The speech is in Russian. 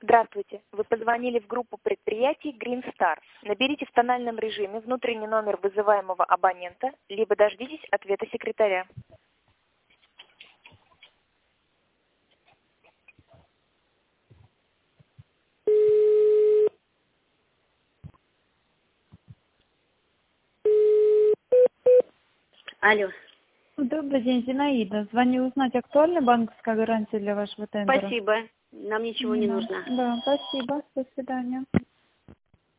Здравствуйте. Вы позвонили в группу предприятий Green Star. Наберите в тональном режиме внутренний номер вызываемого абонента, либо дождитесь ответа секретаря. Алло. Добрый день, Зинаида. Звоню узнать, актуальна банковская гарантия для вашего тендера? Спасибо. Нам ничего не нужно. Да, спасибо. До свидания.